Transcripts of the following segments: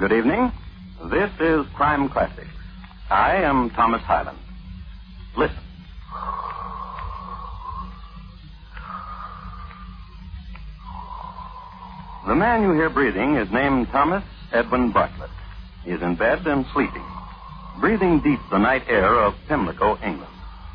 Good evening. This is Crime Classics. I am Thomas Hyland. Listen. The man you hear breathing is named Thomas Edwin Bartlett. He is in bed and sleeping, breathing deep the night air of Pimlico, England.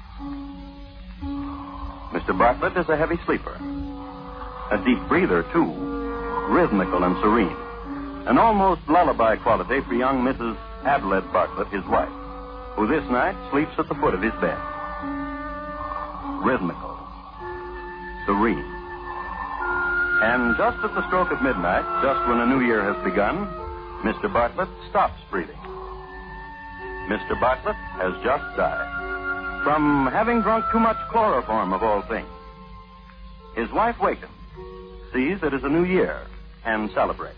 Mr. Bartlett is a heavy sleeper, a deep breather, too, rhythmical and serene, an almost lullaby quality for young Mrs. Adelaide Bartlett, his wife, who this night sleeps at the foot of his bed. Rhythmical, serene. And just at the stroke of midnight, just when a new year has begun, Mr. Bartlett stops breathing. Mr. Bartlett has just died from having drunk too much chloroform, of all things. His wife wakens, sees it is a new year, and celebrates.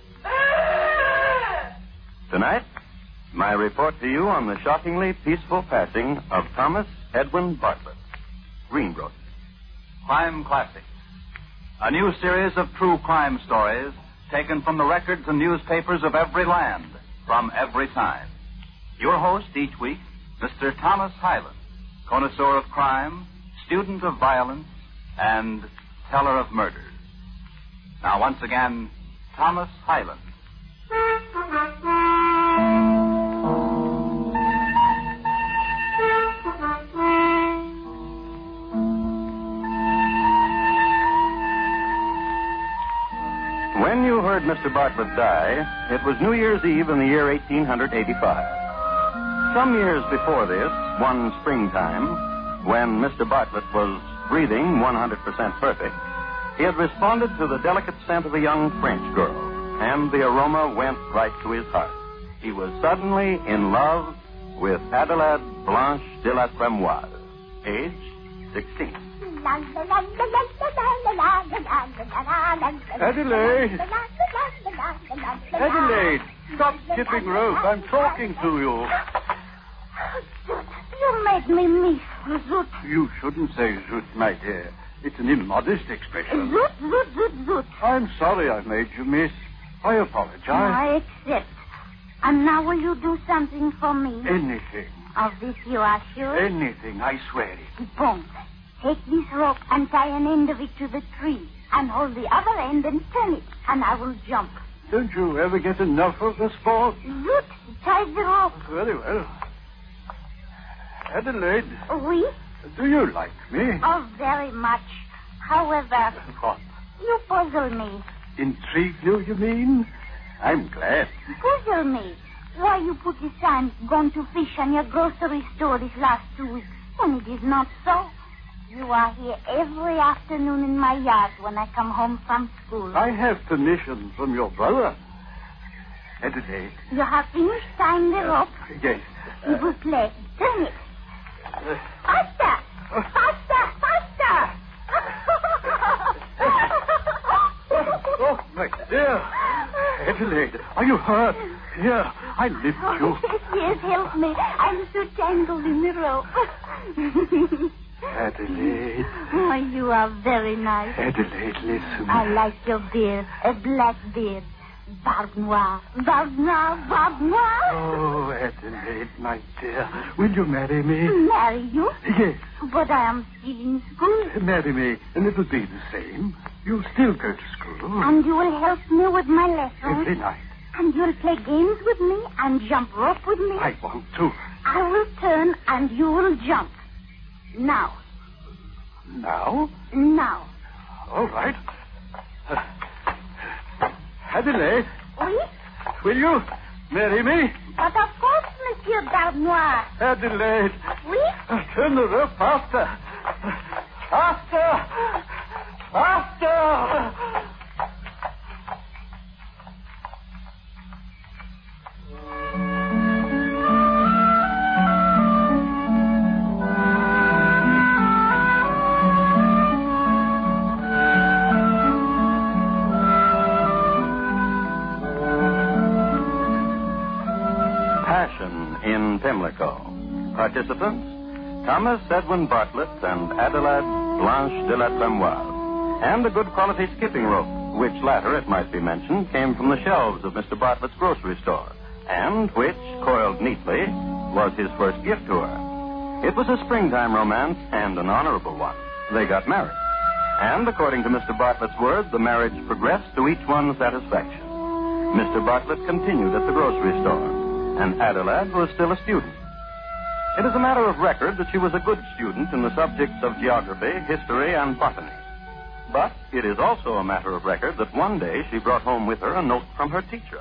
Tonight, my report to you on the shockingly peaceful passing of Thomas Edwin Bartlett, greengrocer. Crime Classics, a new series of true crime stories taken from the records and newspapers of every land, from every time. Your host each week, Mr. Thomas Hyland, connoisseur of crime, student of violence, and teller of murders. Now, once again, Thomas Hyland. When you heard Mr. Bartlett die, it was New Year's Eve in the year 1885. Some years before this, one springtime, when Mr. Bartlett was breathing 100% perfect, he had responded to the delicate scent of a young French girl, and the aroma went right to his heart. He was suddenly in love with Adelaide Blanche de la Tremoise, age 16. Adelaide! Adelaide! Stop skipping rope. I'm talking to you. You made me miss Zoot. You shouldn't say Zoot, my dear. It's an immodest expression. Zoot, Zoot, Zoot, Zoot. I'm sorry I made you miss. I apologize. I accept. And now will you do something for me? Anything. Of this you are sure? Anything, I swear it. Bon. Take this rope and tie an end of it to the tree. And hold the other end and turn it. And I will jump. Don't you ever get enough of the sport? Zoot, tie the rope. Very well. Adelaide. Oui? Do you like me? Oh, very much. However... What? You puzzle me. Intrigue you mean? I'm glad. Puzzle me. Why you put the sign, gone to fish on your grocery store this last 2 weeks, when it is not so. You are here every afternoon in my yard when I come home from school. I have permission from your brother. Adelaide. You have finished tying the rope? Yes. S'il vous plaît, turn it. Faster! Faster! Faster! Oh, my dear. Adelaide, are you hurt? Here, I lift you. Yes, help me. I'm so tangled in the rope. Adelaide. Oh, you are very nice. Adelaide, listen. I like your beard, a black beard. Barbe noire, barbe noire, barbe noire. Oh, Adelaide, my dear, will you marry me? Marry you? Yes. But I am still in school. Marry me, and it'll be the same. You'll still go to school. And you will help me with my lessons. Every night. And you'll play games with me and jump rope with me. I want to. I will turn and you will jump. Now. Now? Now. All right. Adelaide. Oui? Will you marry me? But of course, Monsieur Barbe Noire. Adelaide. Oui? Turn the rope faster. Faster! Faster! Passion in Pimlico. Participants, Thomas Edwin Bartlett and Adelaide Blanche de la Tremoise. And a good quality skipping rope, which latter, it might be mentioned, came from the shelves of Mr. Bartlett's grocery store, and which, coiled neatly, was his first gift to her. It was a springtime romance and an honorable one. They got married. And according to Mr. Bartlett's word, the marriage progressed to each one's satisfaction. Mr. Bartlett continued at the grocery store, and Adelaide was still a student. It is a matter of record that she was a good student in the subjects of geography, history, and botany. But it is also a matter of record that one day she brought home with her a note from her teacher.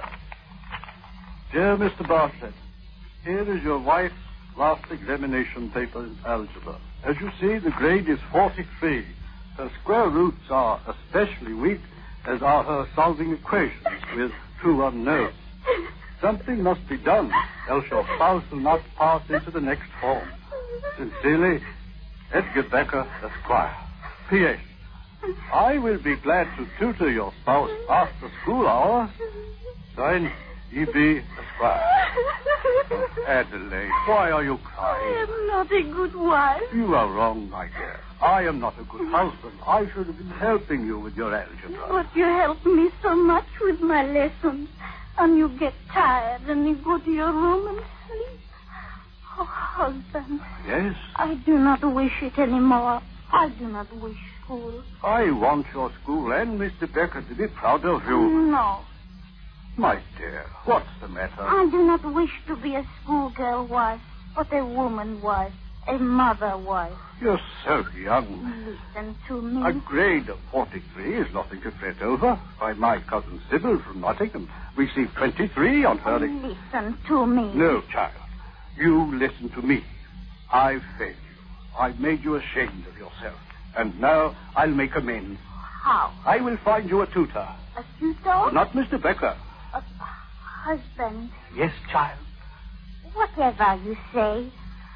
Dear Mr. Bartlett, here is your wife's last examination paper in algebra. As you see, the grade is 43. Her square roots are especially weak, as are her solving equations with two unknowns. Something must be done, else your spouse will not pass into the next form. Sincerely, Edgar Becker, Esquire. P.S. I will be glad to tutor your spouse after school hours. Signed, E.B. Esquire. Adelaide, why are you crying? I am not a good wife. You are wrong, my dear. I am not a good husband. I should have been helping you with your algebra. But you help me so much with my lessons. And you get tired and you go to your room and sleep. Oh, husband. Yes? I do not wish it anymore. I do not wish school. I want your school and Mr. Becker to be proud of you. No. My dear, what's the matter? I do not wish to be a schoolgirl wife, but a woman wife, a mother wife. You're so young. Listen to me. A grade of 43 is nothing to fret over. By my cousin Sybil from Nottingham received 23 on her... Listen to me. No, child. You listen to me. I've failed you. I've made you ashamed of yourself. And now I'll make amends. How? I will find you a tutor. A tutor? Not Mr. Becker. A husband. Yes, child. Whatever you say.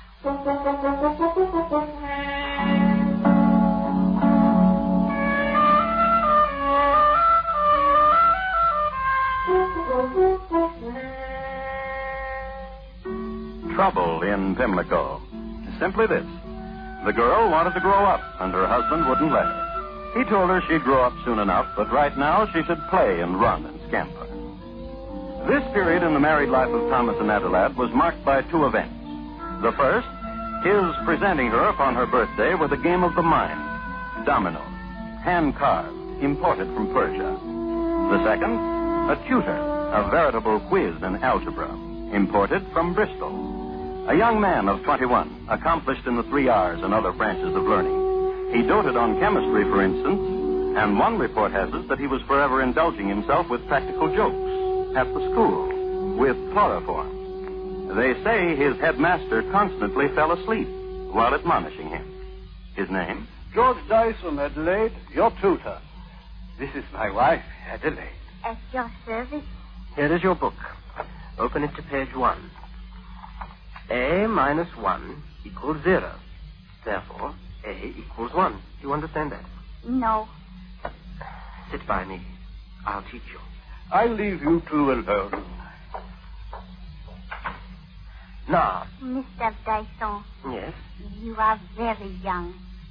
Trouble in Pimlico. Simply this. The girl wanted to grow up, and her husband wouldn't let her. He told her she'd grow up soon enough, but right now she should play and run and scamper. This period in the married life of Thomas and Adelaide was marked by two events. The first, his presenting her upon her birthday with a game of the mind, dominoes, hand carved, imported from Persia. The second, a tutor, a veritable quiz in algebra, imported from Bristol. A young man of 21, accomplished in the 3 R's and other branches of learning. He doted on chemistry, for instance, and one report has it that he was forever indulging himself with practical jokes at the school, with chloroform. They say his headmaster constantly fell asleep while admonishing him. His name? George Dyson, Adelaide, your tutor. This is my wife, Adelaide. At your service. Here is your book. Open it to page 1. A minus 1 equals 0. Therefore, A equals 1. Do you understand that? No. Sit by me. I'll teach you. I'll leave you two alone. Now. Mr. Dyson. Yes? You are very young.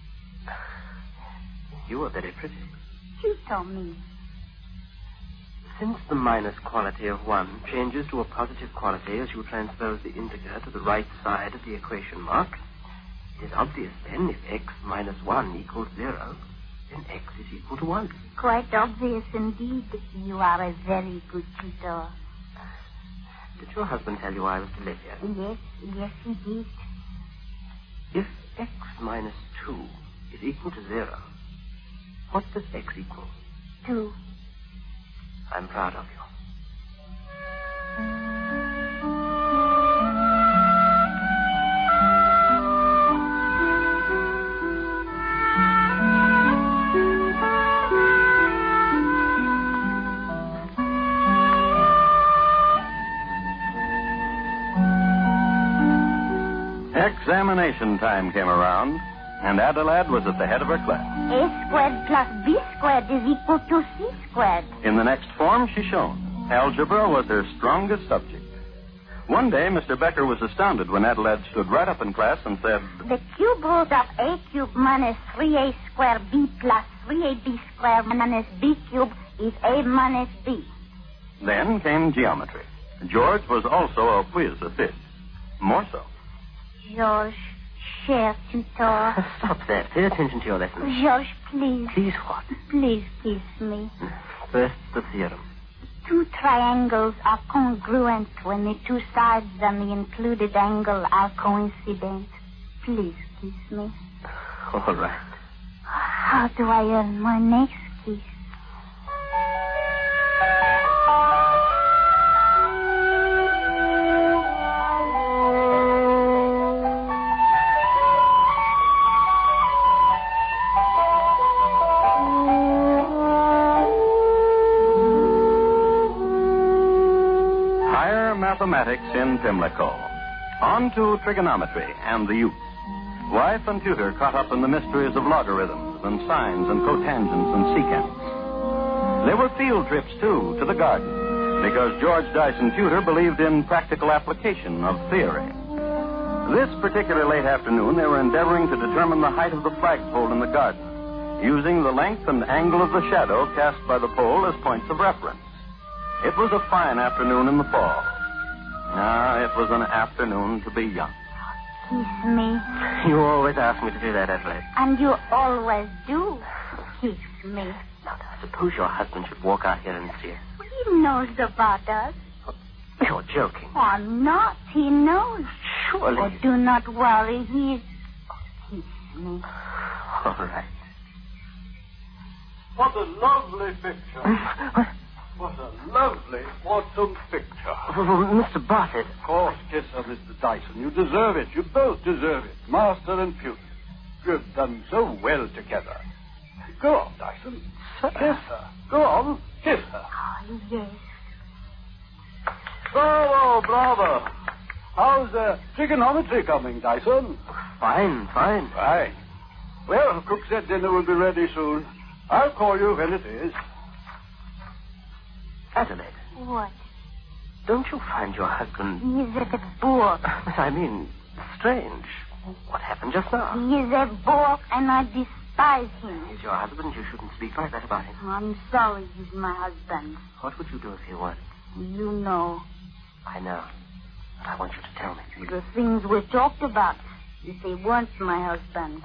You are very pretty. Tutor me. Since the minus quality of 1 changes to a positive quality as you transpose the integer to the right side of the equation mark, it is obvious then if x minus 1 equals 0, then x is equal to 1. Quite obvious indeed. You are a very good tutor. Did your husband tell you I was to live here? Yes, he did. If x minus 2 is equal to 0, what does x equal? 2. I'm proud of you. Examination time came around, and Adelaide was at the head of her class. A squared plus B squared is equal to C squared. In the next form, she shone. Algebra was her strongest subject. One day, Mr. Becker was astounded when Adelaide stood right up in class and said, The cube root of A cubed minus 3A squared B plus 3AB squared minus B cubed is A minus B. Then came geometry. George was also a whiz at this. More so. George, cher tutor. Stop that. Pay attention to your lesson. George, please. Please what? Please kiss me. First, the theorem. Two triangles are congruent when the two sides and the included angle are coincident. Please kiss me. All right. How do I earn my next kiss? Mathematics in Pimlico. On to trigonometry and the youth. Wife and tutor caught up in the mysteries of logarithms and sines and cotangents and secants. There were field trips, too, to the garden, because George Dyson Tutor believed in practical application of theory. This particular late afternoon, they were endeavoring to determine the height of the flagpole in the garden, using the length and angle of the shadow cast by the pole as points of reference. It was a fine afternoon in the fall. It was an afternoon to be young. Kiss me. You always ask me to do that, Adelaide. And you always do kiss me. Now, suppose your husband should walk out here and see us. He knows about us. You're joking. I'm not. He knows. Surely. Oh, do not worry. He is... Kiss me. All right. What a lovely picture. What a lovely autumn picture. Mr. Bartlett. Of course, kiss her, Mr. Dyson. You deserve it. You both deserve it. Master and pupil. You've done so well together. Go on, Dyson. Sir. Kiss her. Go on. Kiss her. Oh, yes. Bravo, bravo. How's trigonometry coming, Dyson? Fine. Fine. Well, cook said dinner will be ready soon. I'll call you when it is. Adelaide. What? Don't you find your husband... He is a bore. I mean, strange. What happened just now? He is a bore, and I despise him. He's your husband. You shouldn't speak like that about him. I'm sorry he's my husband. What would you do if he weren't? You know. I know. But I want you to tell me. The things we talked about. If he weren't my husband.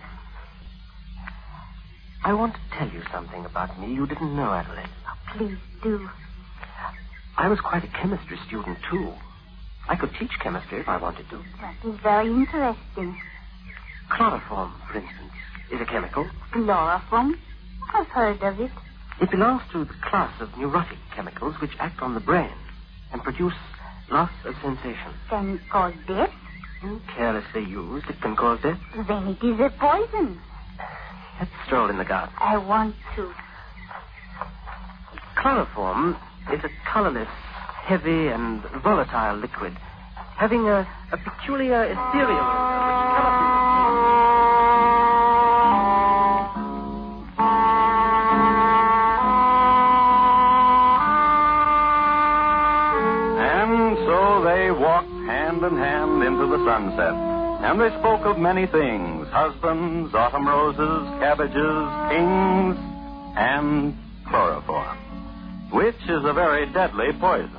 I want to tell you something about me you didn't know, Adelaide. Oh, please do. I was quite a chemistry student, too. I could teach chemistry if I wanted to. That is very interesting. Chloroform, for instance, is a chemical. Chloroform? I've heard of it. It belongs to the class of neurotic chemicals which act on the brain and produce loss of sensation. Can it cause death? Carelessly used, it can cause death. Then it is a poison. Let's stroll in the garden. I want to. Chloroform is a colorless, heavy, and volatile liquid, having a peculiar ethereal odor which cannot be... And so they walked hand in hand into the sunset, and they spoke of many things: husbands, autumn roses, cabbages, kings, and chloroform, which is a very deadly poison.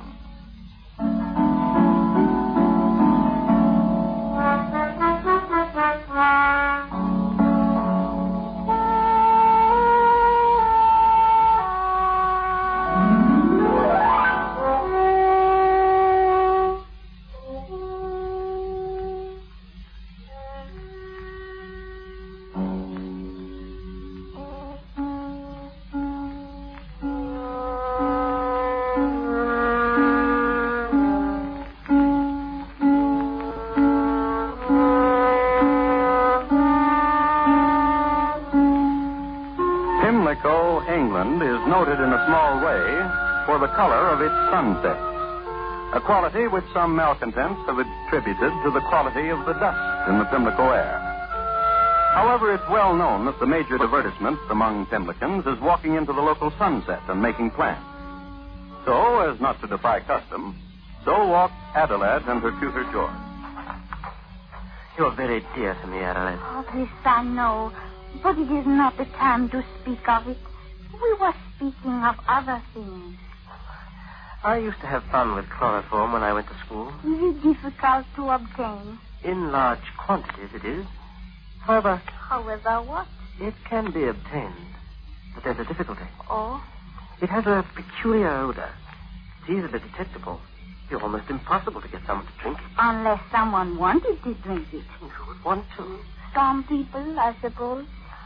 Pimlico, England, is noted in a small way for the color of its sunsets, a quality which some malcontents have attributed to the quality of the dust in the Pimlico air. However, it's well known that the major advertisement among Pimlicans is walking into the local sunset and making plans. So, as not to defy custom, so walked Adelaide and her tutor George. You're very dear to me, Adelaide. Oh, this I know. But it is not the time to speak of it. We were speaking of other things. I used to have fun with chloroform when I went to school. Is it difficult to obtain? In large quantities, it is. However, What? it can be obtained. But there's a difficulty. Oh? It has a peculiar odor. It's easily detectable. It's almost impossible to get someone to drink it. Unless someone wanted to drink it. Who would want to? Some people, I suppose.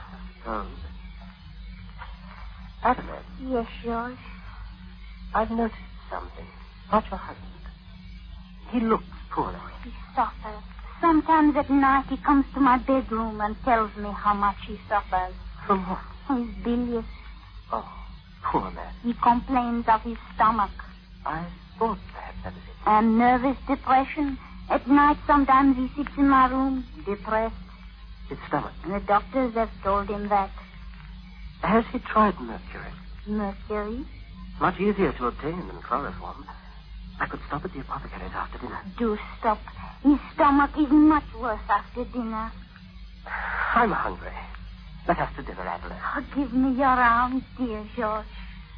Adelaide, Yes, George. I've noticed something about your husband. He looks poorly. He suffers. Sometimes at night he comes to my bedroom and tells me how much he suffers. From what? He's bilious. Oh, poor man. He complains of his stomach. I thought perhaps that was it. And nervous depression. At night sometimes he sits in my room, depressed. His stomach. And the doctors have told him that. Has he tried mercury? Mercury? Much easier to obtain than chloroform. I could stop at the apothecary's after dinner. Do stop. His stomach is much worse after dinner. I'm hungry. Let us to dinner, Adelaide. Oh, give me your arm, dear George.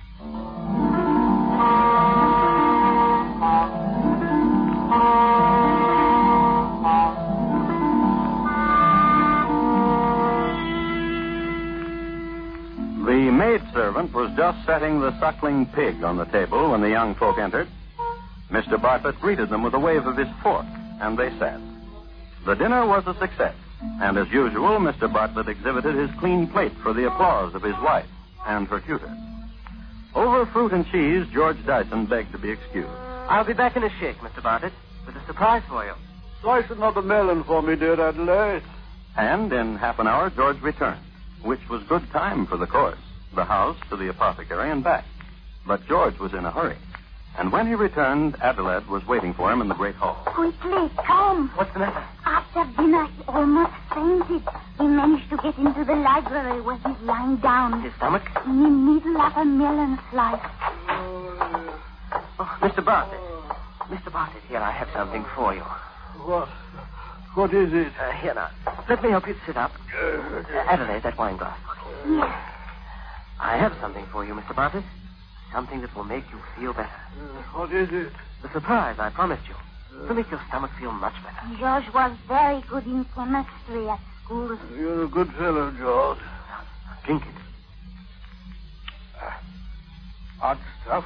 The maidservant was just setting the suckling pig on the table when the young folk entered. Mr. Bartlett greeted them with a wave of his fork, and they sat. The dinner was a success, and as usual, Mr. Bartlett exhibited his clean plate for the applause of his wife and her tutor. Over fruit and cheese, George Dyson begged to be excused. I'll be back in a shake, Mr. Bartlett, with a surprise for you. Slice another melon for me, dear Adelaide. And in half an hour, George returned, which was good time for the course, the house to the apothecary and back. But George was in a hurry. And when he returned, Adelaide was waiting for him in the great hall. Quickly, come. What's the matter? After dinner, he almost fainted. He managed to get into the library where he's lying down. His stomach? In the middle of a melon slice. Oh, Mr. Bartlett. Mr. Bartlett, here, I have something for you. What is it? Here now. Let me help you sit up. Adelaide, that wine glass. Yes. I have something for you, Mr. Bartlett. Something that will make you feel better. What is it? The surprise I promised you. To make your stomach feel much better. George was very good in chemistry at school. You're a good fellow, George. Drink it. Hot stuff.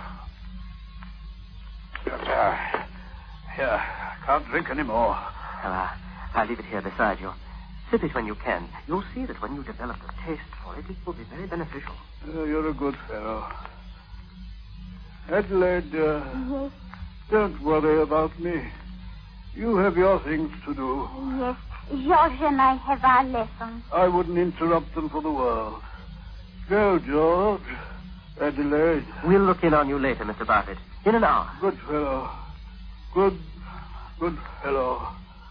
Here, I can't drink any more. I'll leave it here beside you. Sip it when you can. You'll see that when you develop a taste for it, it will be very beneficial. You're a good fellow. Adelaide, Yes. don't worry about me. You have your things to do. Yes. George and I have our lessons. I wouldn't interrupt them for the world. Go, George. Adelaide. We'll look in on you later, Mr. Bartlett. In an hour. Good fellow. Good fellow.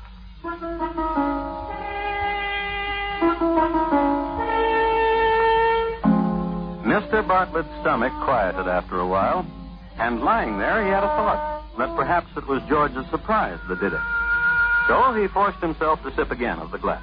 Mr. Bartlett's stomach quieted after a while, and lying there, he had a thought that perhaps it was George's surprise that did it. So he forced himself to sip again of the glass.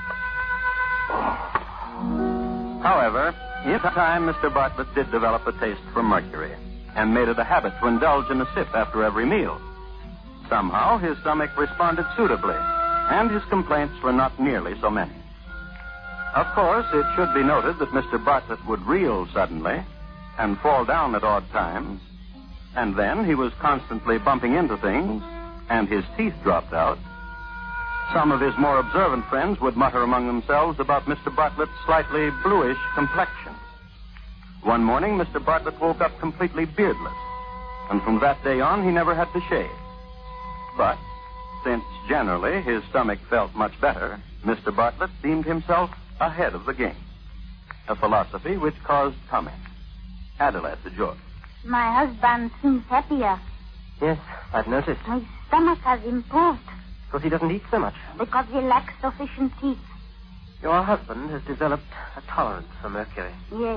However, in time, Mr. Bartlett did develop a taste for mercury and made it a habit to indulge in a sip after every meal. Somehow, his stomach responded suitably, and his complaints were not nearly so many. Of course, it should be noted that Mr. Bartlett would reel suddenly and fall down at odd times, and then he was constantly bumping into things, and his teeth dropped out. Some of his more observant friends would mutter among themselves about Mr. Bartlett's slightly bluish complexion. One morning, Mr. Bartlett woke up completely beardless, and from that day on, he never had to shave. But since generally his stomach felt much better, Mr. Bartlett deemed himself ahead of the game. A philosophy which caused comment. Adelaide to George. My husband seems happier. Yes, I've noticed. His stomach has improved Because he doesn't eat so much. because he lacks sufficient teeth. Your husband has developed a tolerance for mercury. Yes.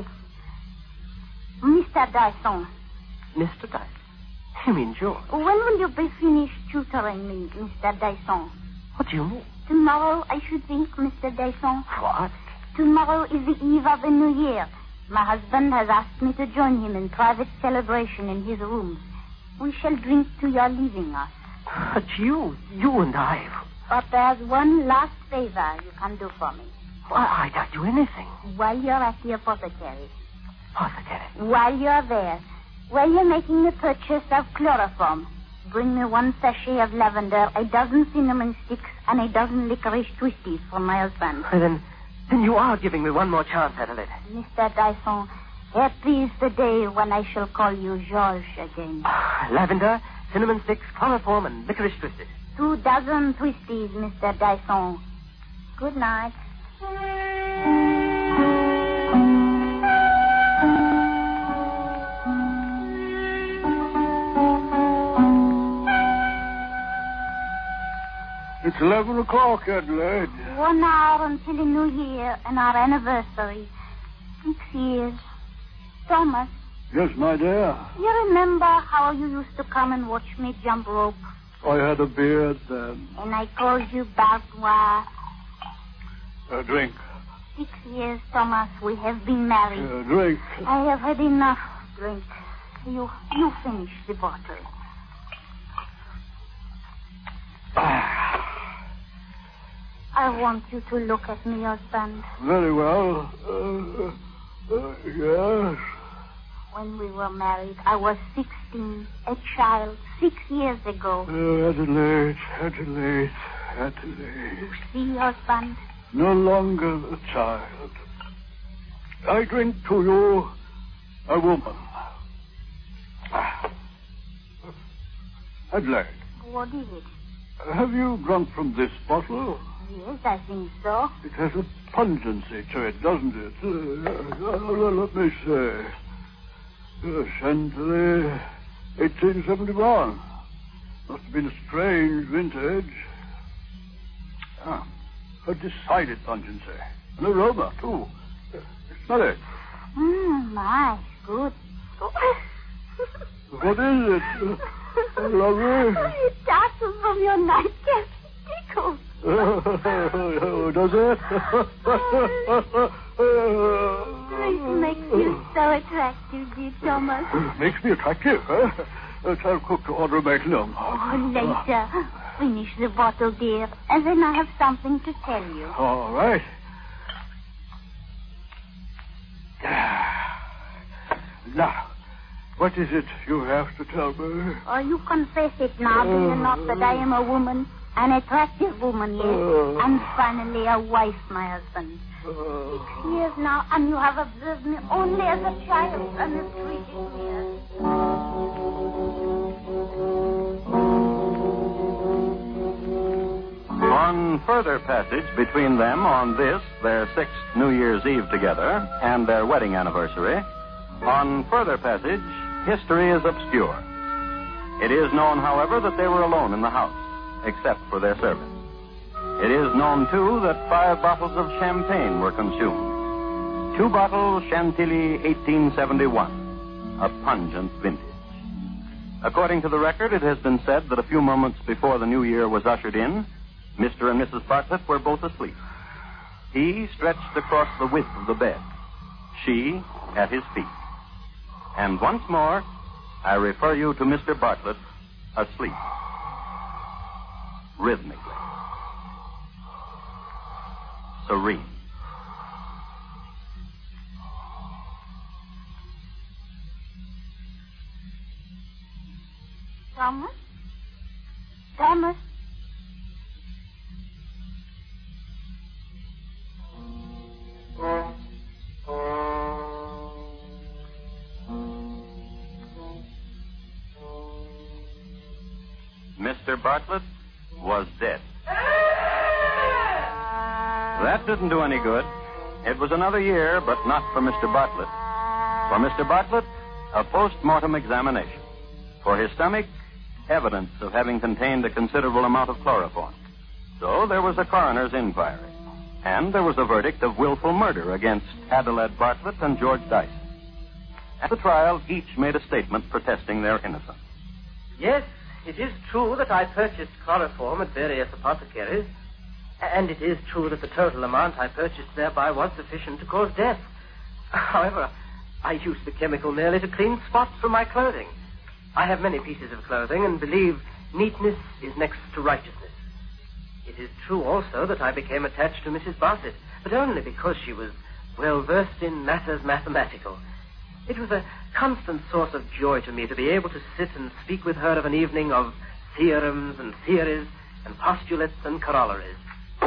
Mr. Dyson, Mr. Dyson? You mean George? when will you be finished tutoring me, Mr. Dyson? What do you mean? Tomorrow, I should think, Mr. Dyson. What? Tomorrow is the eve of the New Year. My husband has asked me to join him in private celebration in his rooms. We shall drink to your leaving us. But you and I... But there's one last favor you can do for me. I'd not do anything. While you're at the apothecary. Apothecary? While you're there, while you're making the purchase of chloroform, bring me 1 sachet of lavender, 12 cinnamon sticks, and 12 licorice twisties for my husband. Then you are giving me one more chance, Adelaide. Mr. Dyson, happy is the day when I shall call you George again. Lavender, cinnamon sticks, chloroform, and licorice twisted. 2 dozen twisties, Mr. Dyson. Good night. It's 11 o'clock, Adelaide. 1 hour until the New Year and our anniversary. 6 years. Thomas. Yes, my dear. You remember how you used to come and watch me jump rope? I had a beard then. And I called you Bartois. A drink. 6 years, Thomas. We have been married. A drink. I have had enough drink. You finish the bottle. I want you to look at me, husband. Very well. Yes. When we were married, I was 16, a child, 6 years ago. Adelaide. You see, husband? No longer a child. I drink to you, a woman. Adelaide. What is it? Have you drunk from this bottle? Yes, I think so. It has a pungency to it, doesn't it? Let me say. Chantilly, 1871. Must have been a strange vintage. A decided pungency. An aroma, too. Smell it. My, good. What is it? Lovely? It tassels from your nightcap. Tickles. Does it? It makes you so attractive, dear Thomas. Makes me attractive, huh? Tell cook to order a magnum. Oh, later. Finish the bottle, dear, and then I have something to tell you. All right. Now, what is it you have to tell me? Oh, you confess it now, do you not, that I am a woman, an attractive woman, yes, and finally a wife, my husband. 6 years now, and you have observed me only as a child and have treated me as... On further passage between them on this, their 6th New Year's Eve together, and their wedding anniversary, on further passage, history is obscure. It is known, however, that they were alone in the house, except for their servant. It is known, too, that 5 bottles of champagne were consumed. 2 bottles Chantilly 1871, a pungent vintage. According to the record, it has been said that a few moments before the new year was ushered in, Mr. and Mrs. Bartlett were both asleep. He stretched across the width of the bed, she at his feet. And once more, I refer you to Mr. Bartlett asleep, rhythmically, serene. Thomas? Thomas? Mr. Bartlett was dead. That didn't do any good. It was another year, but not for Mr. Bartlett. For Mr. Bartlett, a post-mortem examination. For his stomach, evidence of having contained a considerable amount of chloroform. So there was a coroner's inquiry. And there was a verdict of willful murder against Adelaide Bartlett and George Dyson. At the trial, each made a statement protesting their innocence. Yes, it is true that I purchased chloroform at various apothecaries, and it is true that the total amount I purchased thereby was sufficient to cause death. However, I used the chemical merely to clean spots from my clothing. I have many pieces of clothing and believe neatness is next to righteousness. It is true also that I became attached to Mrs. Bassett, but only because she was well versed in matters mathematical. It was a constant source of joy to me to be able to sit and speak with her of an evening of theorems and theories and postulates and corollaries.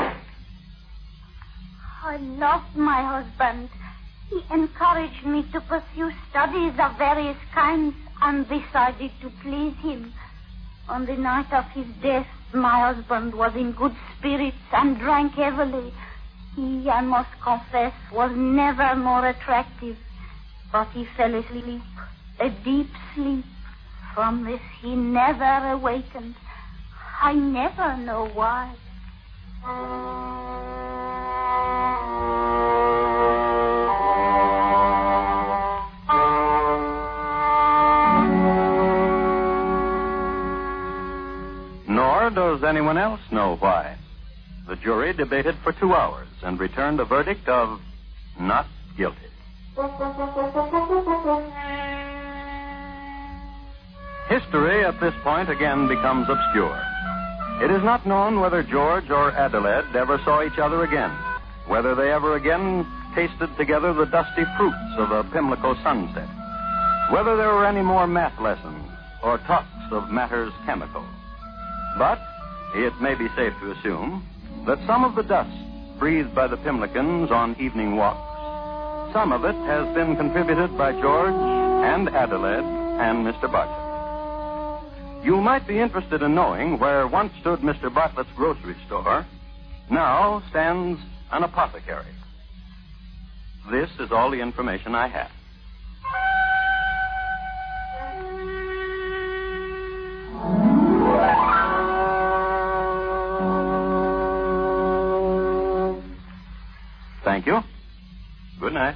I loved my husband. He encouraged me to pursue studies of various kinds and decided to please him. On the night of his death, my husband was in good spirits and drank heavily. He, I must confess, was never more attractive. But he fell asleep, a deep sleep. From this he never awakened. I never know why. Nor does anyone else know why. The jury debated for 2 hours and returned a verdict of not guilty. History at this point again becomes obscure. It is not known whether George or Adelaide ever saw each other again, whether they ever again tasted together the dusty fruits of a Pimlico sunset, whether there were any more math lessons or talks of matters chemical. But it may be safe to assume that some of the dust breathed by the Pimlicans on evening walks, some of it has been contributed by George and Adelaide and Mr. Bartlett. You might be interested in knowing where once stood Mr. Bartlett's grocery store, now stands an apothecary. This is all the information I have. Thank you. Good night.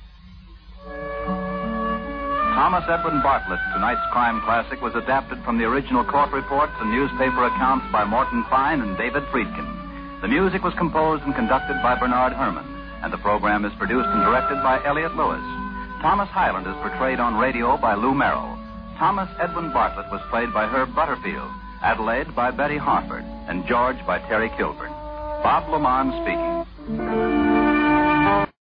Thomas Edwin Bartlett, tonight's crime classic, was adapted from the original court reports and newspaper accounts by Morton Fine and David Friedkin. The music was composed and conducted by Bernard Herrmann, and the program is produced and directed by Elliott Lewis. Thomas Hyland is portrayed on radio by Lou Merrill. Thomas Edwin Bartlett was played by Herb Butterfield, Adelaide by Betty Harford, and George by Terry Kilburn. Bob Lamont speaking.